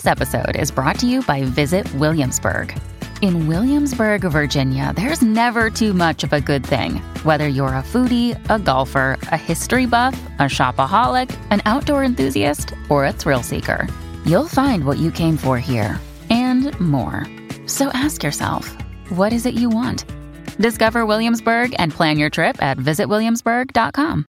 This episode is brought to you by Visit Williamsburg. In Williamsburg, Virginia, there's never too much of a good thing. Whether you're a foodie, a golfer, a history buff, a shopaholic, an outdoor enthusiast, or a thrill seeker, you'll find what you came for here and more. So ask yourself, what is it you want? Discover Williamsburg and plan your trip at visitwilliamsburg.com.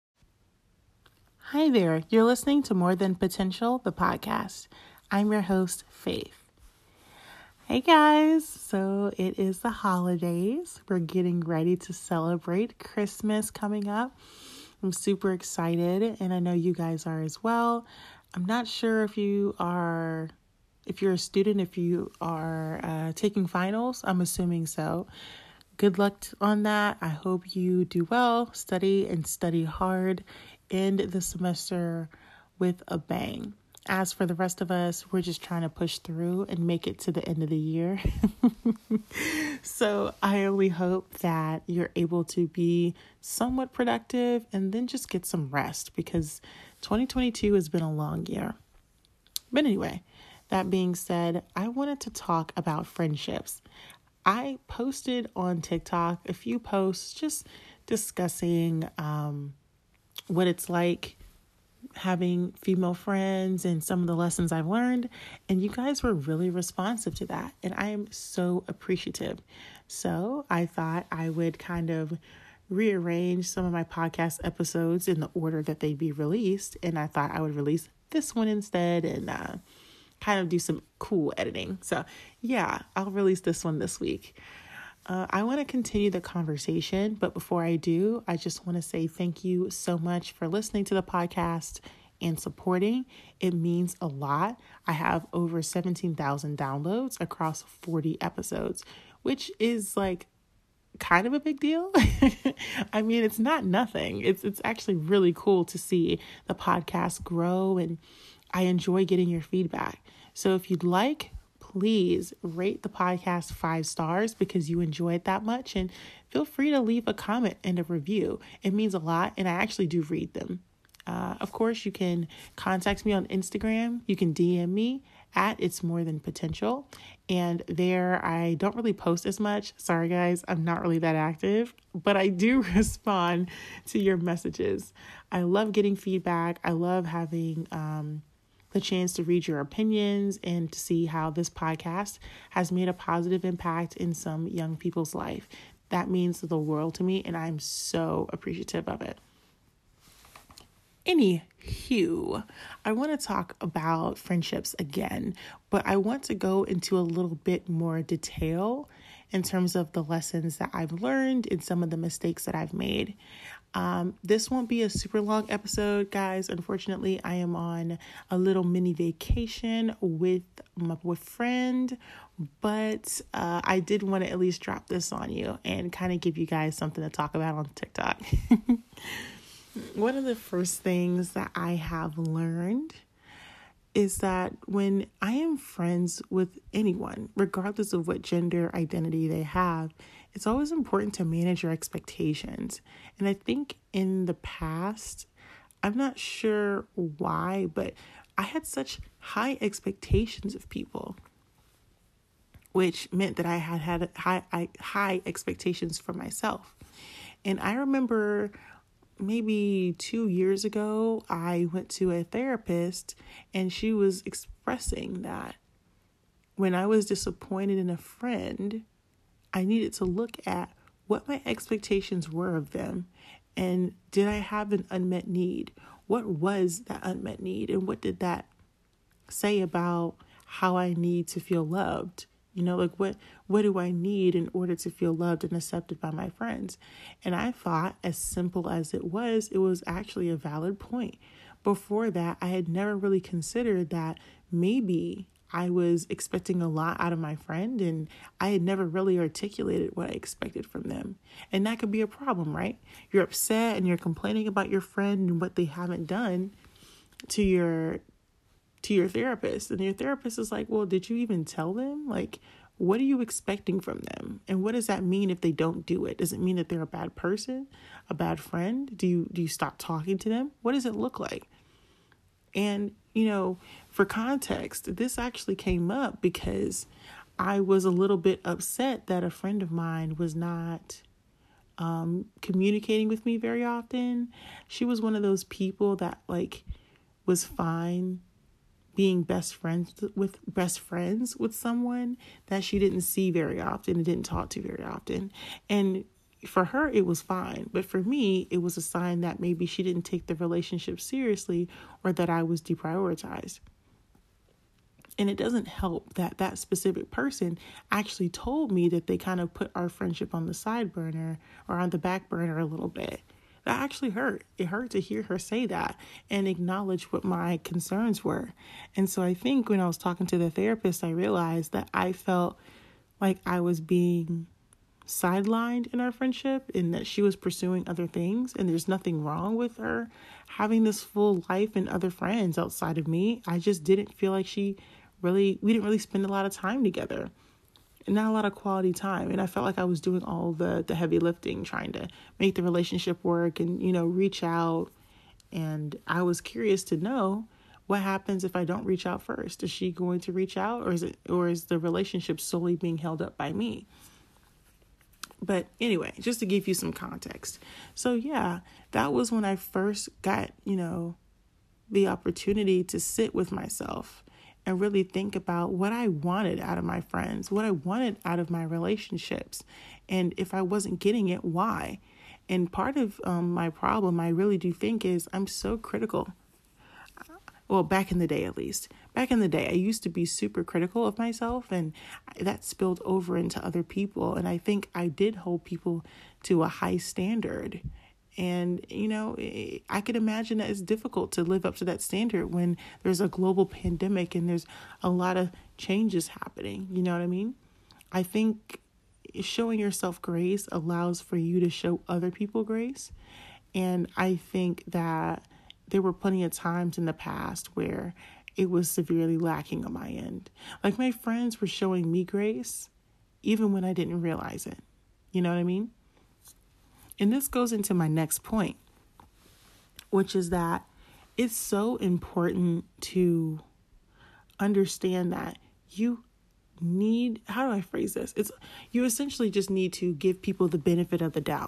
Hi there, you're listening to More Than Potential, the podcast. I'm your host, Faith. Hey guys, so it is the holidays. We're getting ready to celebrate Christmas coming up. I'm super excited, and I know you guys are as well. I'm not sure if you're a student, if you are taking finals. I'm assuming so. Good luck on that. I hope you do well, study hard, end the semester with a bang. As for the rest of us, we're just trying to push through and make it to the end of the year. So I only hope that you're able to be somewhat productive and then just get some rest, because 2022 has been a long year. But anyway, that being said, I wanted to talk about friendships. I posted on TikTok a few posts just discussing what it's like having female friends and some of the lessons I've learned, and you guys were really responsive to that, and I am so appreciative. So I thought I would kind of rearrange some of my podcast episodes in the order that they'd be released, and I thought I would release this one instead and kind of do some cool editing. So yeah, I'll release this one this week. I want to continue the conversation, but before I do, I just want to say thank you so much for listening to the podcast and supporting. It means a lot. I have over 17,000 downloads across 40 episodes, which is like kind of a big deal. I mean, it's not nothing. It's actually really cool to see the podcast grow, and I enjoy getting your feedback. So if you'd like, please rate the podcast 5 stars because you enjoy it that much, and feel free to leave a comment and a review. It means a lot, and I actually do read them. Of course, you can contact me on Instagram. You can DM me at It's More Than Potential, and there I don't really post as much. Sorry guys, I'm not really that active, but I do respond to your messages. I love getting feedback. I love having the chance to read your opinions and to see how this podcast has made a positive impact in some young people's life. That means the world to me, and I'm so appreciative of it. Anywho, I want to talk about friendships again, but I want to go into a little bit more detail in terms of the lessons that I've learned and some of the mistakes that I've made. This won't be a super long episode, guys. Unfortunately, I am on a little mini vacation with my boyfriend, but I did want to at least drop this on you and kind of give you guys something to talk about on TikTok. One of the first things that I have learned is that when I am friends with anyone, regardless of what gender identity they have, it's always important to manage your expectations. And I think in the past, I'm not sure why, but I had such high expectations of people, which meant that I had high expectations for myself. And I remember maybe 2 years ago, I went to a therapist, and she was expressing that when I was disappointed in a friend, I needed to look at what my expectations were of them, and did I have an unmet need? What was that unmet need, and what did that say about how I need to feel loved? You know, like what do I need in order to feel loved and accepted by my friends? And I thought, as simple as it was actually a valid point. Before that, I had never really considered that maybe I was expecting a lot out of my friend, and I had never really articulated what I expected from them. And that could be a problem, right? You're upset and you're complaining about your friend and what they haven't done to your therapist. And your therapist is like, well, did you even tell them? Like, what are you expecting from them? And what does that mean if they don't do it? Does it mean that they're a bad person, a bad friend? Do you stop talking to them? What does it look like? And for context, this actually came up because I was a little bit upset that a friend of mine was not communicating with me very often. She was one of those people that was fine being best friends with someone that she didn't see very often and didn't talk to very often. And for her, it was fine. But for me, it was a sign that maybe she didn't take the relationship seriously or that I was deprioritized. And it doesn't help that that specific person actually told me that they kind of put our friendship on the side burner or on the back burner a little bit. That actually hurt. It hurt to hear her say that and acknowledge what my concerns were. And so I think when I was talking to the therapist, I realized that I felt like I was being sidelined in our friendship and that she was pursuing other things. And there's nothing wrong with her having this full life and other friends outside of me. I just didn't feel like we didn't really spend a lot of time together. Not a lot of quality time. And I felt like I was doing all the heavy lifting, trying to make the relationship work and, reach out. And I was curious to know what happens if I don't reach out first. Is she going to reach out, or is the relationship solely being held up by me? But anyway, just to give you some context. So yeah, that was when I first got, the opportunity to sit with myself and really think about what I wanted out of my friends, what I wanted out of my relationships. And if I wasn't getting it, why? And part of my problem, I really do think, is I'm so critical. Well, back in the day, at least. Back in the day, I used to be super critical of myself, and that spilled over into other people. And I think I did hold people to a high standard. And, I could imagine that it's difficult to live up to that standard when there's a global pandemic and there's a lot of changes happening. You know what I mean? I think showing yourself grace allows for you to show other people grace. And I think that there were plenty of times in the past where it was severely lacking on my end. Like my friends were showing me grace even when I didn't realize it. You know what I mean? And this goes into my next point, which is that it's so important to understand that you need, how do I phrase this? You essentially just need to give people the benefit of the doubt.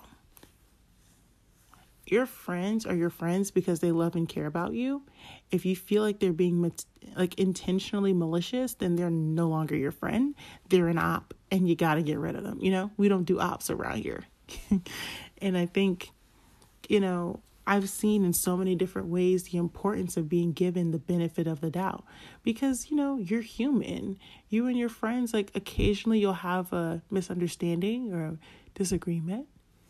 Your friends are your friends because they love and care about you. If you feel like they're being intentionally malicious, then they're no longer your friend. They're an op, and you got to get rid of them. We don't do ops around here. And I think, I've seen in so many different ways the importance of being given the benefit of the doubt because, you're human. You and your friends, occasionally you'll have a misunderstanding or a disagreement.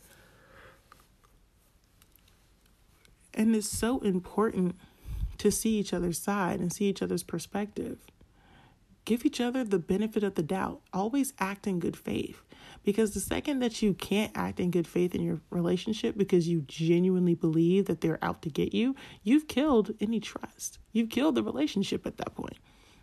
And it's so important to see each other's side and see each other's perspective. Give each other the benefit of the doubt. Always act in good faith. Because the second that you can't act in good faith in your relationship because you genuinely believe that they're out to get you, you've killed any trust. You've killed the relationship at that point.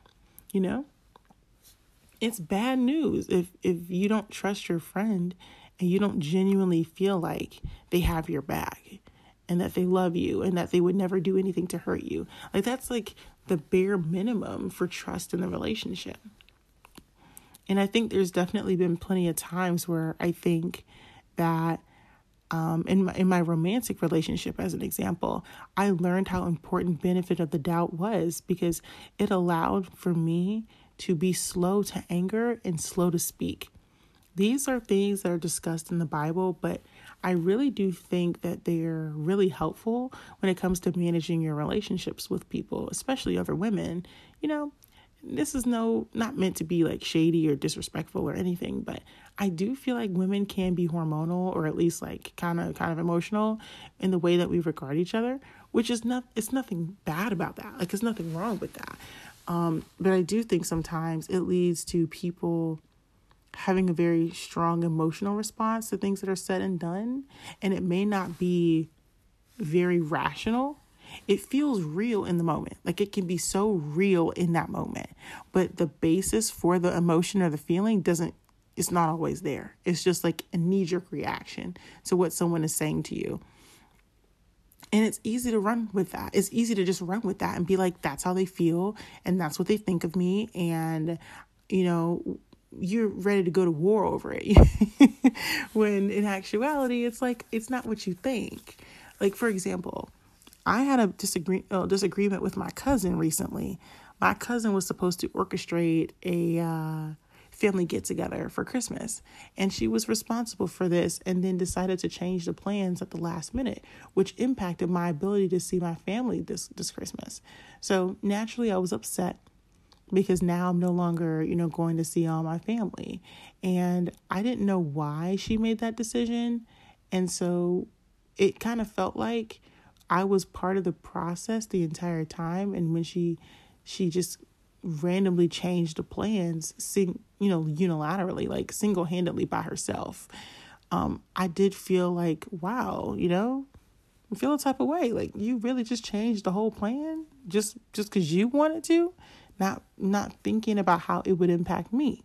It's bad news if you don't trust your friend and you don't genuinely feel like they have your back and that they love you and that they would never do anything to hurt you. That's the bare minimum for trust in the relationship. And I think there's definitely been plenty of times where I think that in my romantic relationship, as an example, I learned how important benefit of the doubt was because it allowed for me to be slow to anger and slow to speak. These are things that are discussed in the Bible, but I really do think that they're really helpful when it comes to managing your relationships with people, especially other women. This is not meant to be shady or disrespectful or anything, but I do feel like women can be hormonal or at least kind of emotional in the way that we regard each other, which is it's nothing bad about that. There's nothing wrong with that. But I do think sometimes it leads to people having a very strong emotional response to things that are said and done. And it may not be very rational. It feels real in the moment. It can be so real in that moment. But the basis for the emotion or the feeling it's not always there. It's just a knee-jerk reaction to what someone is saying to you. And it's easy to run with that. It's easy to just run with that and be like, that's how they feel and that's what they think of me. And, you're ready to go to war over it. When in actuality, it's like, it's not what you think. Like, for example, I had a disagreement with my cousin recently. My cousin was supposed to orchestrate a family get together for Christmas, and she was responsible for this and then decided to change the plans at the last minute, which impacted my ability to see my family this Christmas. So naturally I was upset because now I'm no longer, going to see all my family. And I didn't know why she made that decision. And so it kind of felt like I was part of the process the entire time. And when she just randomly changed the plans, unilaterally, like single-handedly by herself, I did feel like, wow, I feel a type of way. Like, you really just changed the whole plan just because you wanted to, not thinking about how it would impact me.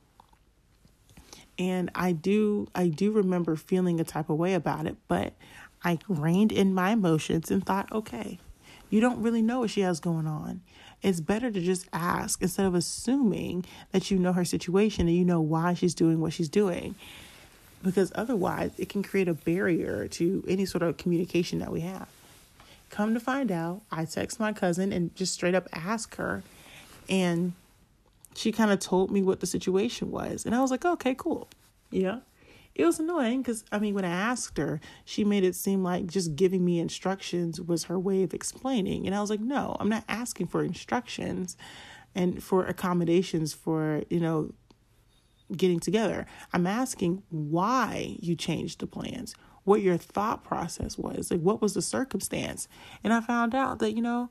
And I do remember feeling a type of way about it, but I reined in my emotions and thought, okay, you don't really know what she has going on. It's better to just ask instead of assuming that you know her situation and you know why she's doing what she's doing. Because otherwise, it can create a barrier to any sort of communication that we have. Come to find out, I text my cousin and just straight up ask her. And she kind of told me what the situation was. And I was like, okay, cool. Yeah. It was annoying because, when I asked her, she made it seem like just giving me instructions was her way of explaining. And I was like, no, I'm not asking for instructions and for accommodations for, getting together. I'm asking why you changed the plans, what your thought process was, like what was the circumstance. And I found out that,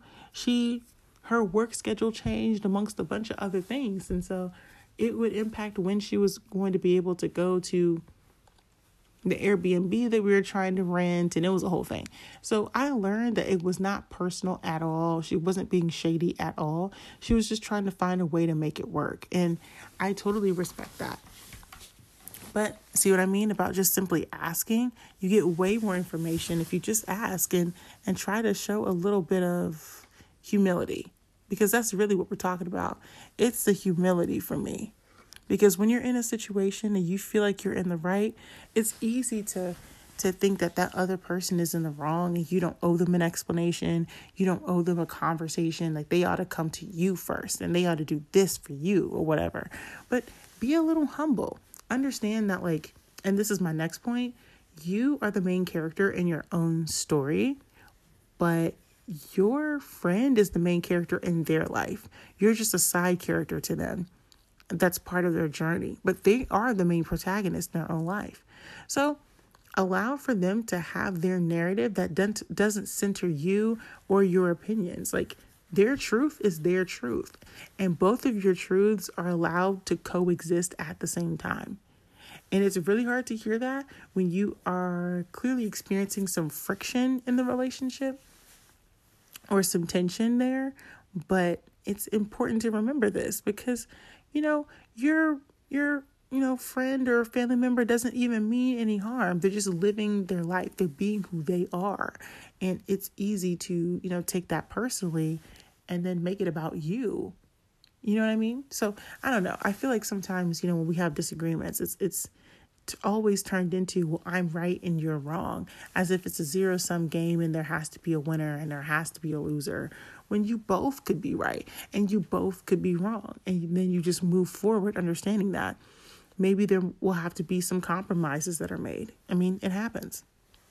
her work schedule changed amongst a bunch of other things. And so it would impact when she was going to be able to go to the Airbnb that we were trying to rent, and it was a whole thing. So I learned that it was not personal at all. She wasn't being shady at all. She was just trying to find a way to make it work. And I totally respect that. But see what I mean about just simply asking? You get way more information if you just ask and try to show a little bit of humility, because that's really what we're talking about. It's the humility for me. Because when you're in a situation and you feel like you're in the right, it's easy to think that other person is in the wrong and you don't owe them an explanation. You don't owe them a conversation. Like, they ought to come to you first and they ought to do this for you or whatever. But be a little humble. Understand that, and this is my next point, you are the main character in your own story, but your friend is the main character in their life. You're just a side character to them. That's part of their journey, but they are the main protagonist in their own life. So allow for them to have their narrative that doesn't center you or your opinions. Like, their truth is their truth, and both of your truths are allowed to coexist at the same time. And it's really hard to hear that when you are clearly experiencing some friction in the relationship or some tension there. But it's important to remember this because, your friend or family member doesn't even mean any harm. They're just living their life. They're being who they are. And it's easy to, take that personally and then make it about you. You know what I mean? So I don't know. I feel like sometimes, when we have disagreements, it's always turned into, well, I'm right and you're wrong, as if it's a zero-sum game and there has to be a winner and there has to be a loser, when you both could be right and you both could be wrong. And then you just move forward understanding that maybe there will have to be some compromises that are made. It happens.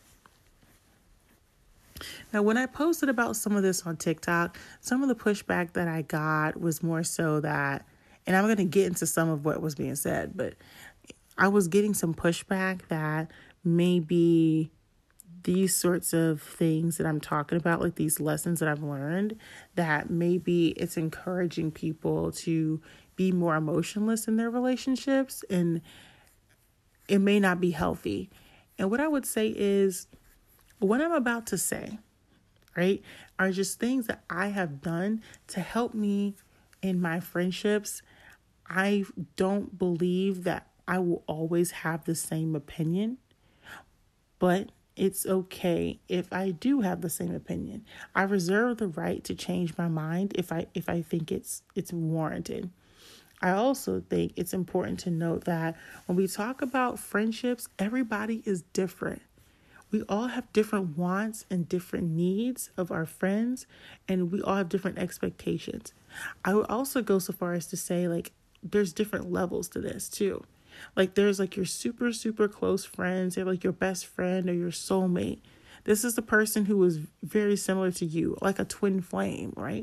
Now, when I posted about some of this on TikTok, some of the pushback that I got was more so that, and I'm going to get into some of what was being said, but I was getting some pushback that maybe these sorts of things that I'm talking about, like these lessons that I've learned, that maybe it's encouraging people to be more emotionless in their relationships, and it may not be healthy. And what I would say is, what I'm about to say, right, are just things that I have done to help me in my friendships. I don't believe that I will always have the same opinion, but it's okay if I do have the same opinion. I reserve the right to change my mind if I think it's warranted. I also think it's important to note that when we talk about friendships, everybody is different. We all have different wants and different needs of our friends, and we all have different expectations. I would also go so far as to say, like, there's different levels to this too. Like, there's like your super, super close friends, they're like your best friend or your soulmate. This is the person who is very similar to you, like a twin flame, right?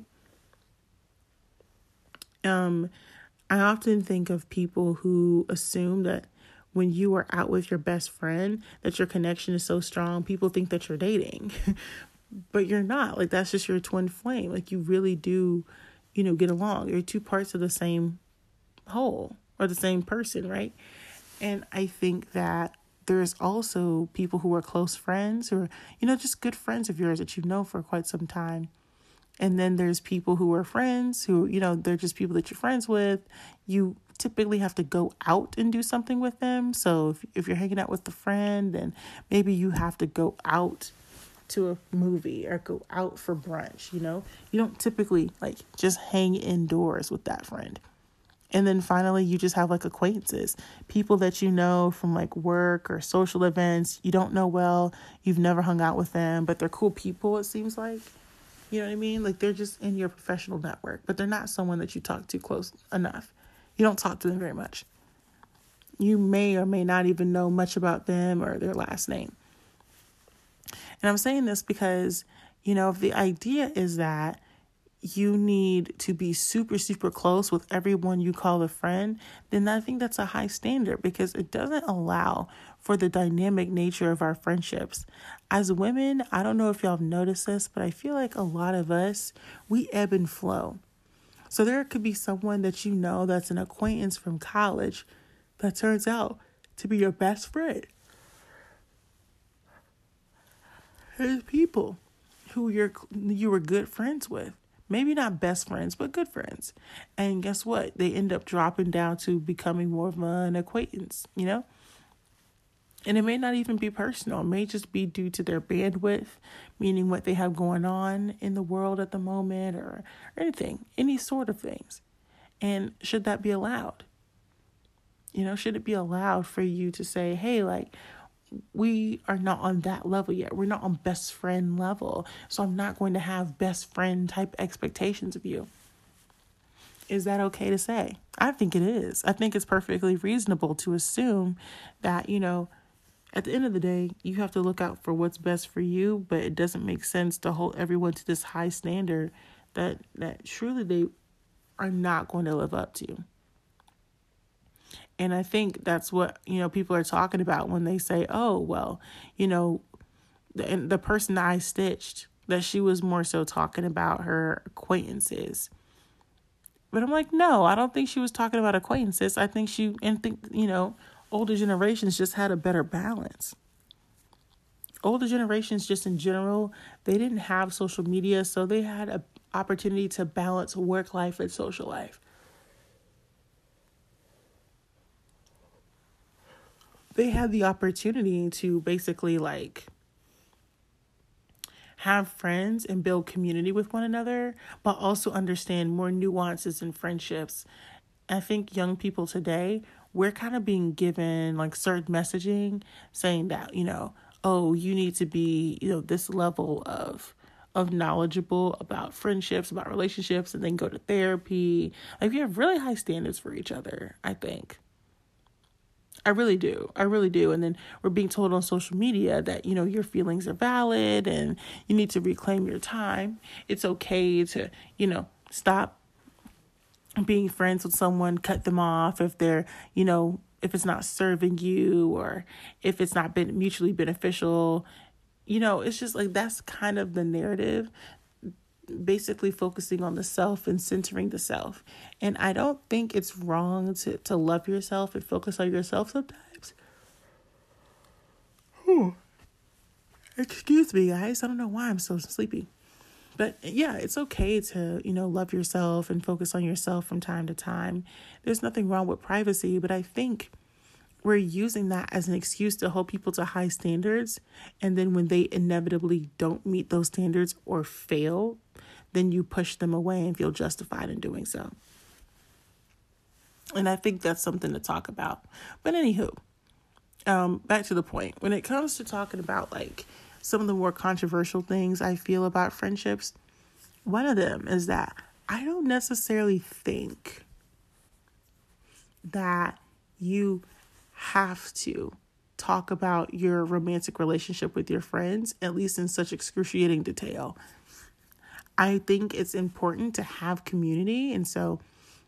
I often think of people who assume that when you are out with your best friend, that your connection is so strong, people think that you're dating, but you're not. Like, that's just your twin flame. Like, you really do, get along. You're two parts of the same whole or the same person, right? And I think that there's also people who are close friends or, just good friends of yours that you've known for quite some time. And then there's people who are friends who, they're just people that you're friends with. You typically have to go out and do something with them. So if you're hanging out with a friend, then maybe you have to go out to a movie or go out for brunch, You don't typically like just hang indoors with that friend. And then finally, you just have like acquaintances, people that you know from like work or social events. You don't know well, you've never hung out with them, but they're cool people, it seems like. You know what I mean? Like, they're just in your professional network, but they're not someone that you talk to close enough. You don't talk to them very much. You may or may not even know much about them or their last name. And I'm saying this because, if the idea is that you need to be super, super close with everyone you call a friend, then I think that's a high standard because it doesn't allow for the dynamic nature of our friendships. As women, I don't know if y'all have noticed this, but I feel like a lot of us, we ebb and flow. So there could be someone that that's an acquaintance from college that turns out to be your best friend. There's people who you were good friends with. Maybe not best friends, but good friends. And guess what? They end up dropping down to becoming more of an acquaintance, And it may not even be personal. It may just be due to their bandwidth, meaning what they have going on in the world at the moment or anything, any sort of things. And should that be allowed? Should it be allowed for you to say, hey, like, we are not on that level yet. We're not on best friend level. So I'm not going to have best friend type expectations of you. Is that okay to say? I think it is. I think it's perfectly reasonable to assume that, at the end of the day, you have to look out for what's best for you, but it doesn't make sense to hold everyone to this high standard that surely they are not going to live up to. And I think that's what, people are talking about when they say, oh, well, the person that I stitched, that she was more so talking about her acquaintances. But I'm like, no, I don't think she was talking about acquaintances. I think older generations just had a better balance. Older generations just in general, they didn't have social media, so they had an opportunity to balance work life and social life. They had the opportunity to basically like have friends and build community with one another, but also understand more nuances in friendships. I think young people today, we're kind of being given like certain messaging saying that, oh, you need to be, this level of knowledgeable about friendships, about relationships, and then go to therapy. Like, we have really high standards for each other, I think. I really do. And then we're being told on social media that, your feelings are valid and you need to reclaim your time. It's okay to, stop being friends with someone, cut them off if they're, if it's not serving you or if it's not been mutually beneficial. It's just like that's kind of the narrative, basically focusing on the self and centering the self. And I don't think it's wrong to love yourself and focus on yourself sometimes. Excuse me, guys. I don't know why I'm so sleepy. But yeah, it's okay to, love yourself and focus on yourself from time to time. There's nothing wrong with privacy, but I think we're using that as an excuse to hold people to high standards. And then when they inevitably don't meet those standards or fail, then you push them away and feel justified in doing so. And I think that's something to talk about. But anywho, back to the point. When it comes to talking about like some of the more controversial things I feel about friendships, one of them is that I don't necessarily think that you have to talk about your romantic relationship with your friends, at least in such excruciating detail. I think it's important to have community. And so,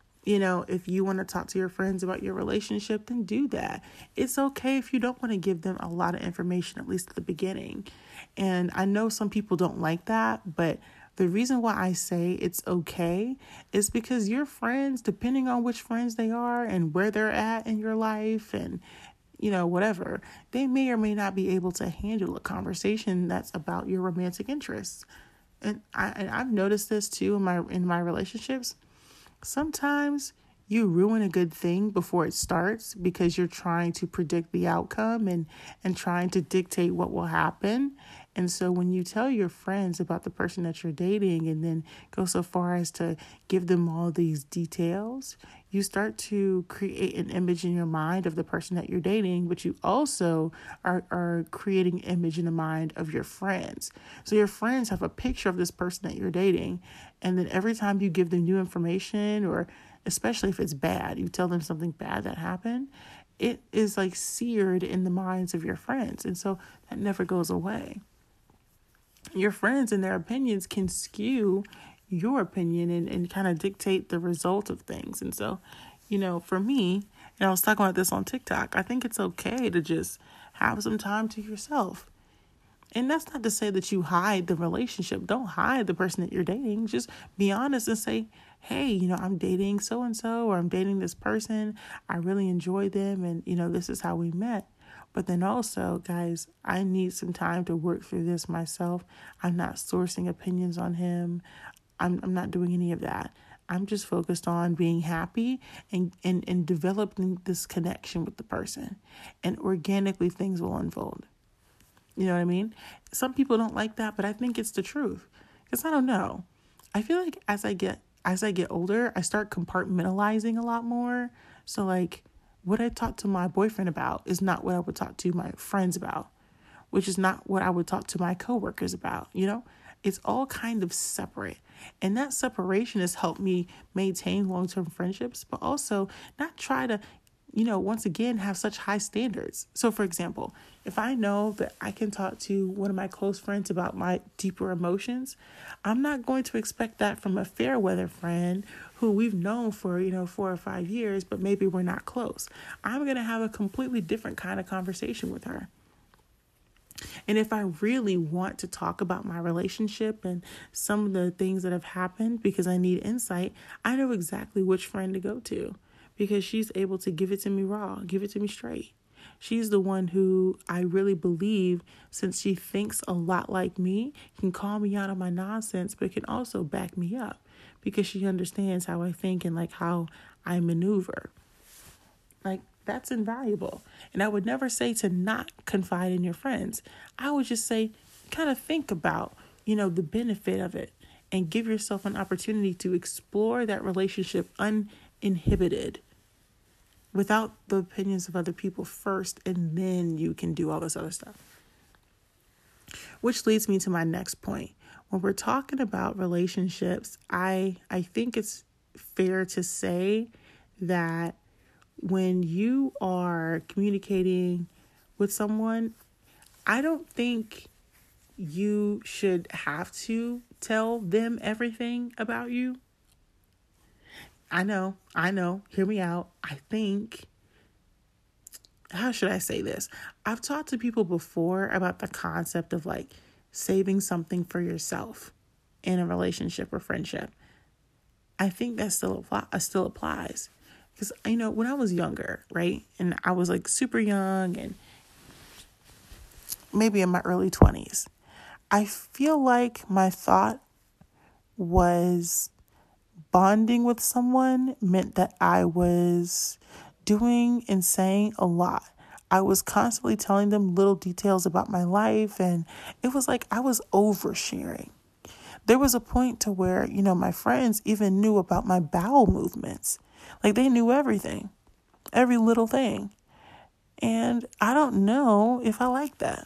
if you want to talk to your friends about your relationship, then do that. It's okay if you don't want to give them a lot of information, at least at the beginning. And I know some people don't like that, but the reason why I say it's okay is because your friends, depending on which friends they are and where they're at in your life and, whatever, they may or may not be able to handle a conversation that's about your romantic interests. And I've noticed this too in my relationships. Sometimes you ruin a good thing before it starts because you're trying to predict the outcome and trying to dictate what will happen. And so when you tell your friends about the person that you're dating and then go so far as to give them all these details, you start to create an image in your mind of the person that you're dating, but you also are creating an image in the mind of your friends. So your friends have a picture of this person that you're dating. And then every time you give them new information, or especially if it's bad, you tell them something bad that happened, it is like seared in the minds of your friends. And so that never goes away. Your friends and their opinions can skew your opinion and kind of dictate the result of things. And so, for me, and I was talking about this on TikTok, I think it's okay to just have some time to yourself. And that's not to say that you hide the relationship. Don't hide the person that you're dating. Just be honest and say, hey, I'm dating so-and-so, or I'm dating this person. I really enjoy them. And, this is how we met. But then also, guys, I need some time to work through this myself. I'm not sourcing opinions on him. I'm not doing any of that. I'm just focused on being happy and developing this connection with the person. And organically, things will unfold. You know what I mean? Some people don't like that, but I think it's the truth. Because I don't know. I feel like as I get older, I start compartmentalizing a lot more. So like what I talk to my boyfriend about is not what I would talk to my friends about, which is not what I would talk to my coworkers about. It's all kind of separate. And that separation has helped me maintain long-term friendships, but also not try to once again, have such high standards. So, for example, if I know that I can talk to one of my close friends about my deeper emotions, I'm not going to expect that from a fair weather friend who we've known for, 4 or 5 years, but maybe we're not close. I'm going to have a completely different kind of conversation with her. And if I really want to talk about my relationship and some of the things that have happened because I need insight, I know exactly which friend to go to. Because she's able to give it to me raw, give it to me straight. She's the one who I really believe, since she thinks a lot like me, can call me out on my nonsense, but can also back me up because she understands how I think and like how I maneuver. Like, that's invaluable. And I would never say to not confide in your friends. I would just say, kind of think about, the benefit of it and give yourself an opportunity to explore that relationship uninhibited, without the opinions of other people first, and then you can do all this other stuff. Which leads me to my next point. When we're talking about relationships, I think it's fair to say that when you are communicating with someone, I don't think you should have to tell them everything about you. I know. Hear me out. I think, how should I say this? I've talked to people before about the concept of like saving something for yourself in a relationship or friendship. I think that still applies. Because, when I was younger, right? And I was like super young and maybe in my early 20s, I feel like my thought was bonding with someone meant that I was doing and saying a lot. I was constantly telling them little details about my life, and it was like I was oversharing. There was a point to where, my friends even knew about my bowel movements. Like they knew everything, every little thing. And I don't know if I like that.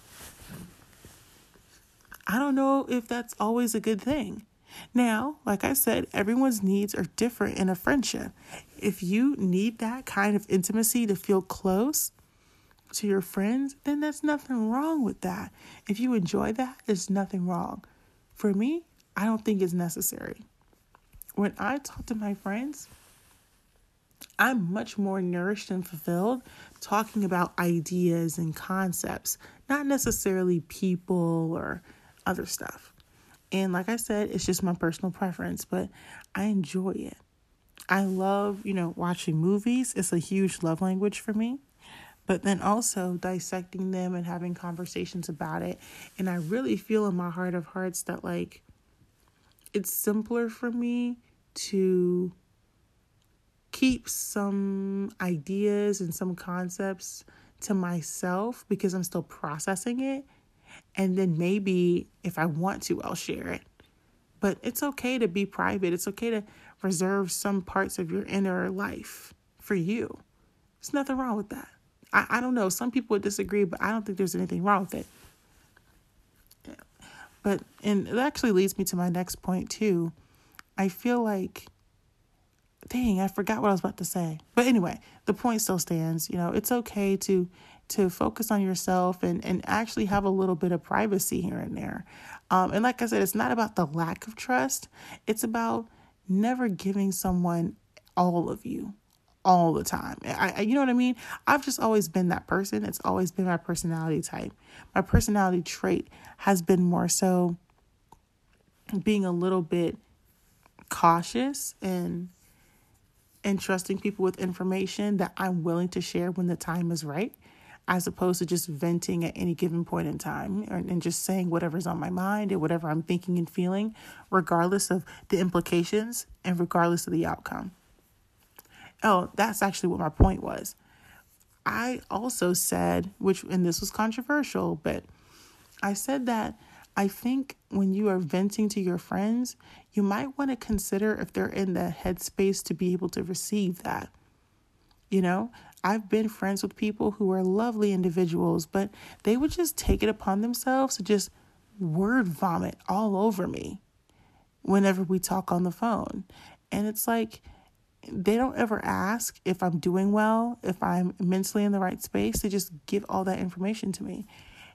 I don't know if that's always a good thing. Now, like I said, everyone's needs are different in a friendship. If you need that kind of intimacy to feel close to your friends, then there's nothing wrong with that. If you enjoy that, there's nothing wrong. For me, I don't think it's necessary. When I talk to my friends, I'm much more nourished and fulfilled talking about ideas and concepts, not necessarily people or other stuff. And like I said, it's just my personal preference, but I enjoy it. I love, watching movies. It's a huge love language for me. But then also dissecting them and having conversations about it. And I really feel in my heart of hearts that like it's simpler for me to keep some ideas and some concepts to myself because I'm still processing it. And then maybe if I want to, I'll share it. But it's okay to be private. It's okay to reserve some parts of your inner life for you. There's nothing wrong with that. I don't know. Some people would disagree, but I don't think there's anything wrong with it. Yeah. And it actually leads me to my next point too. I feel like, dang, I forgot what I was about to say. But anyway, the point still stands. It's okay to focus on yourself and actually have a little bit of privacy here and there. And like I said, it's not about the lack of trust. It's about never giving someone all of you all the time. You know what I mean? I've just always been that person. It's always been my personality type. My personality trait has been more so being a little bit cautious and trusting people with information that I'm willing to share when the time is right, as opposed to just venting at any given point in time and just saying whatever's on my mind and whatever I'm thinking and feeling, regardless of the implications and regardless of the outcome. Oh, that's actually what my point was. I also said, and this was controversial, but I said that I think when you are venting to your friends, you might want to consider if they're in the headspace to be able to receive that. I've been friends with people who are lovely individuals, but they would just take it upon themselves to just word vomit all over me whenever we talk on the phone. And it's like, they don't ever ask if I'm doing well, if I'm mentally in the right space. They just give all that information to me.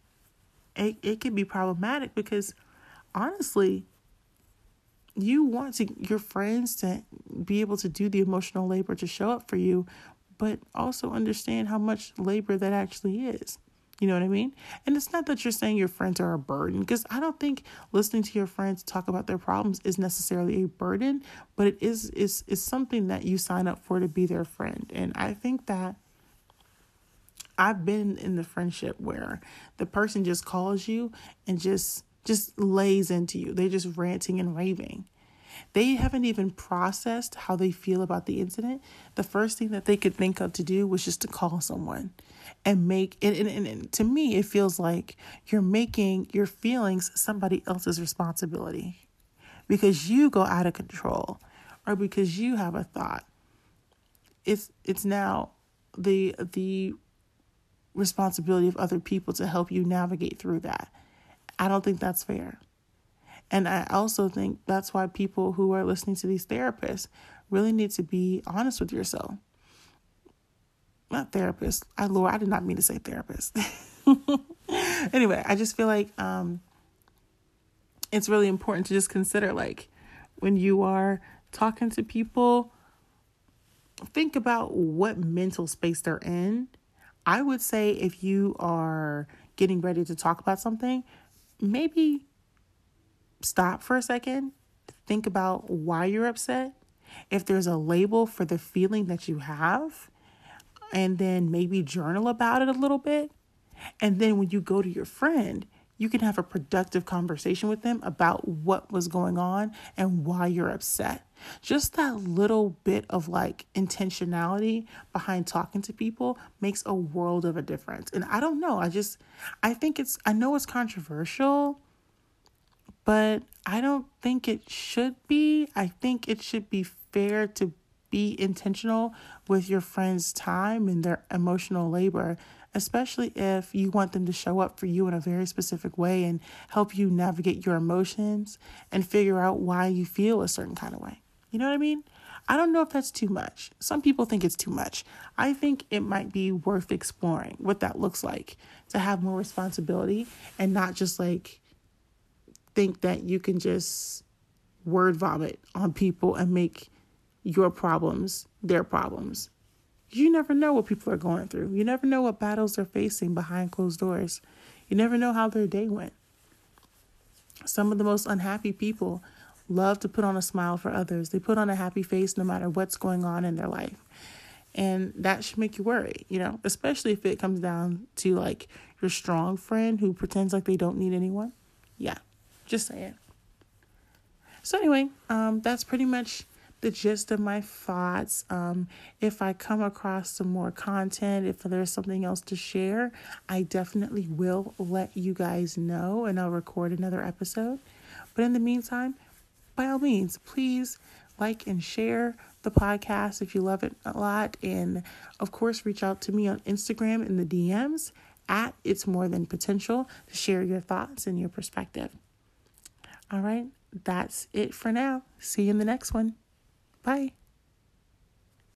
It can be problematic because honestly, you want your friends to be able to do the emotional labor to show up for you, but also understand how much labor that actually is. You know what I mean? And it's not that you're saying your friends are a burden, because I don't think listening to your friends talk about their problems is necessarily a burden, but it is something that you sign up for to be their friend. And I think that I've been in the friendship where the person just calls you and just lays into you. They're just ranting and raving. They haven't even processed how they feel about the incident. The first thing that they could think of to do was just to call someone and make it. And to me, it feels like you're making your feelings somebody else's responsibility because you go out of control or because you have a thought. It's now the responsibility of other people to help you navigate through that. I don't think that's fair. And I also think that's why people who are listening to these therapists really need to be honest with yourself. Not therapist. Lord, I did not mean to say therapist. Anyway, I just feel like it's really important to just consider, like, when you are talking to people, think about what mental space they're in. I would say if you are getting ready to talk about something, maybe stop for a second, think about why you're upset, if there's a label for the feeling that you have, and then maybe journal about it a little bit. And then when you go to your friend, You can have a productive conversation with them about what was going on and why you're upset. Just that little bit of like intentionality behind talking to people makes a world of a difference. And I don't know, I know it's controversial, but I don't think it should be. I think it should be fair to be intentional with your friend's time and their emotional labor, especially if you want them to show up for you in a very specific way and help you navigate your emotions and figure out why you feel a certain kind of way. You know what I mean? I don't know if that's too much. Some people think it's too much. I think it might be worth exploring what that looks like, to have more responsibility and not just like think that you can just word vomit on people and make your problems their problems. You never know what people are going through. You never know what battles they're facing behind closed doors. You never know how their day went. Some of the most unhappy people love to put on a smile for others. They put on a happy face no matter what's going on in their life. And that should make you worry, especially if it comes down to like your strong friend who pretends like they don't need anyone. Yeah, just saying. So anyway, that's pretty much the gist of my thoughts. If I come across some more content, if there's something else to share, I definitely will let you guys know and I'll record another episode. But in the meantime, by all means, please like and share the podcast if you love it a lot. And of course, reach out to me on Instagram in the DMs at It's More Than Potential to share your thoughts and your perspective. All right, that's it for now. See you in the next one. Bye.